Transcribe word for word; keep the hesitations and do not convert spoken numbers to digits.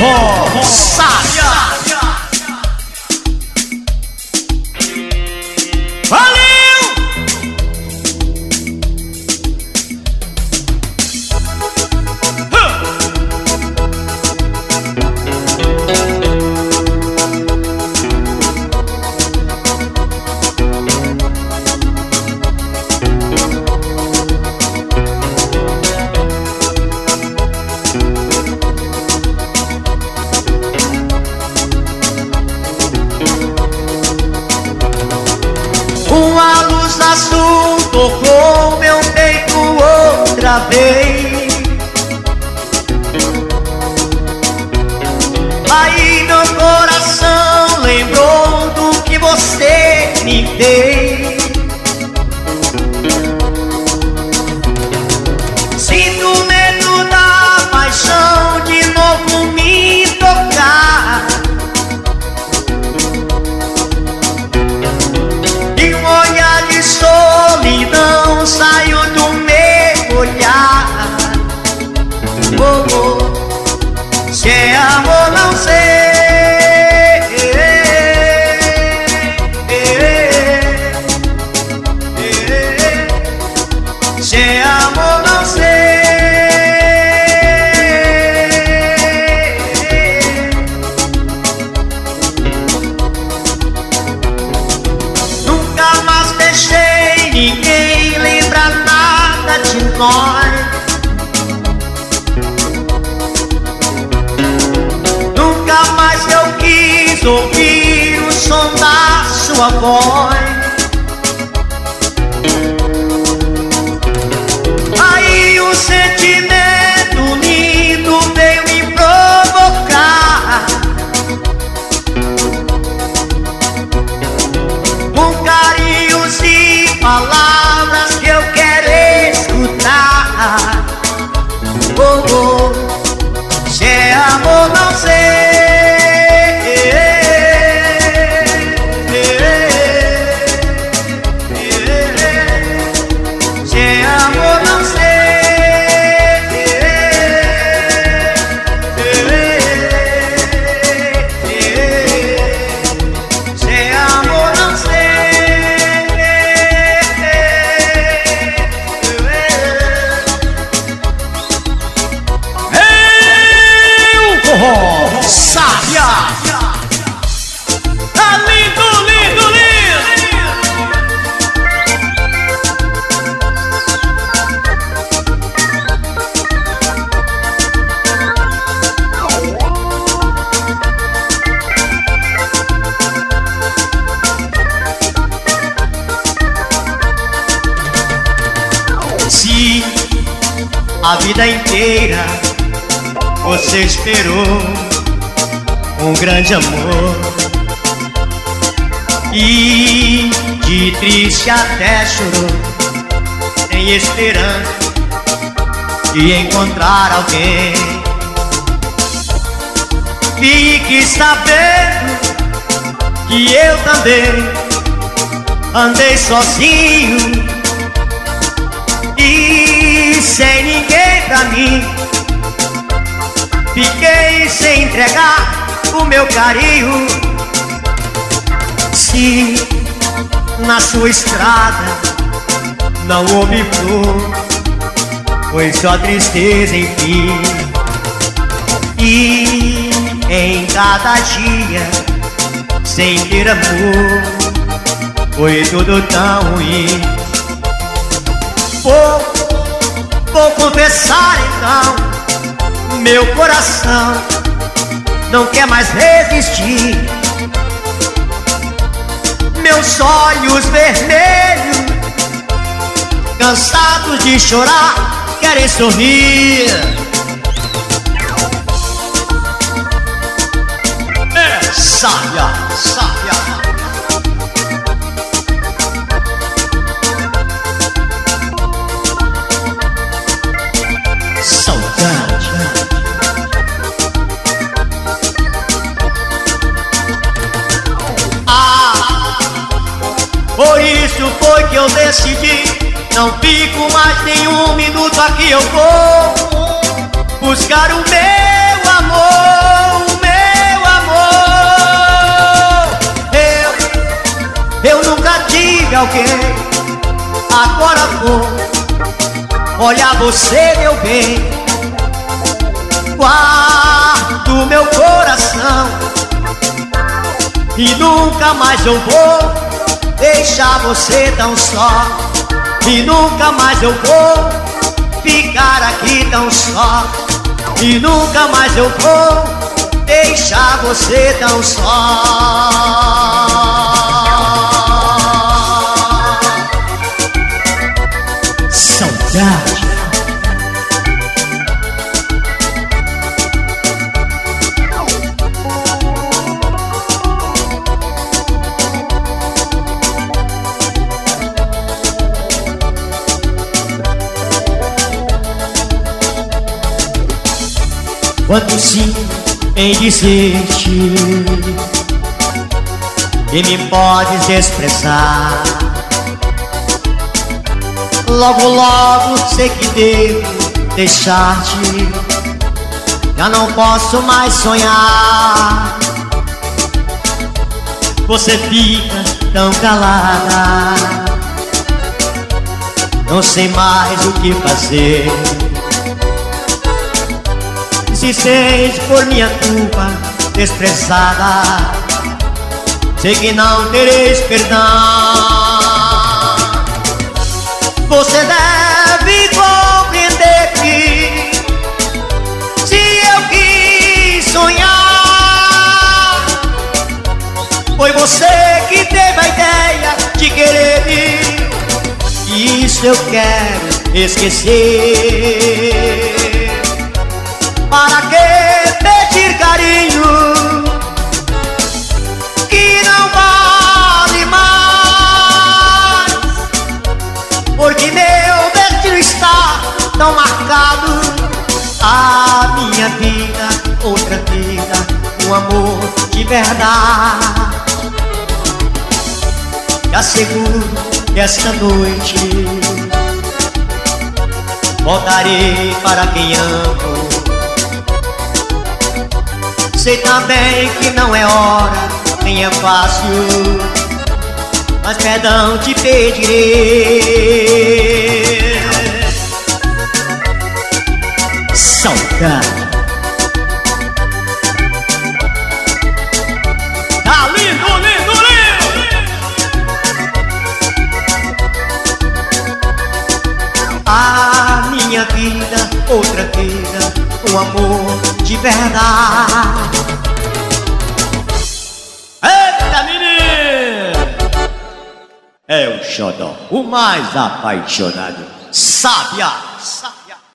forró Sábia. Uma luz azul tocou meu peito outra vez. Aí meu coração lembrou do que você me fez. Sinto medo da paixão de novo me tocar. Solidão saiu do meu olhar. Oh, oh. Se é amor não sei. Se é amor não sei. Nunca mais deixei ninguém lembra nada de nós. Nunca mais eu quis ouvir o som da sua voz. Aí o sentimento lindo veio me provocar. Com carinhos e palavras que eu quero escutar. Oh, oh. Se é amor não sei. Se é amor não sei. Se é amor não sei. Forró Sábia. Tá lindo, lindo, lindo. Se a vida inteira você esperou um grande amor e de triste até chorou, sem esperança de encontrar alguém, fique sabendo que eu também andei sozinho e sem ninguém pra mim. Fiquei sem entregar o meu carinho. Se na sua estrada não houve flor, foi só tristeza enfim. E em cada dia sem ter amor foi tudo tão ruim. Vou, vou confessar então, meu coração não quer mais resistir. Meus olhos vermelhos, cansados de chorar, querem sorrir. É sábia, sábia. Saudade. Ah, por isso foi que eu decidi, não fico mais nenhum minuto aqui, eu vou buscar o meu amor. alguém. Agora vou olhar você, meu bem. Guardo meu coração e nunca mais eu vou deixar você tão só. E nunca mais eu vou ficar aqui tão só. E nunca mais eu vou deixar você tão só. Saudade. Quanto sim em dizer-te e me podes expressar. Logo, logo sei que devo deixar-te. Já não posso mais sonhar. Você fica tão calada, não sei mais o que fazer. Se sente por minha culpa desprezada, sei que não tereis perdão. Você deve compreender que se eu quis sonhar, foi você que teve a ideia de querer ir. E isso eu quero esquecer. Para que pedir carinho que não vale mais? Porque meu destino está tão marcado. A minha vida, outra vida, um amor de verdade. Te asseguro que esta noite voltarei para quem amo. Sei também que não é hora, nem é fácil, mas perdão te pedirei. Saudade. Tá lindo, lindo, lindo! A minha vida, outra vida, um amor de verdade. Eita, menino! É o xodó, o mais apaixonado. Sábia!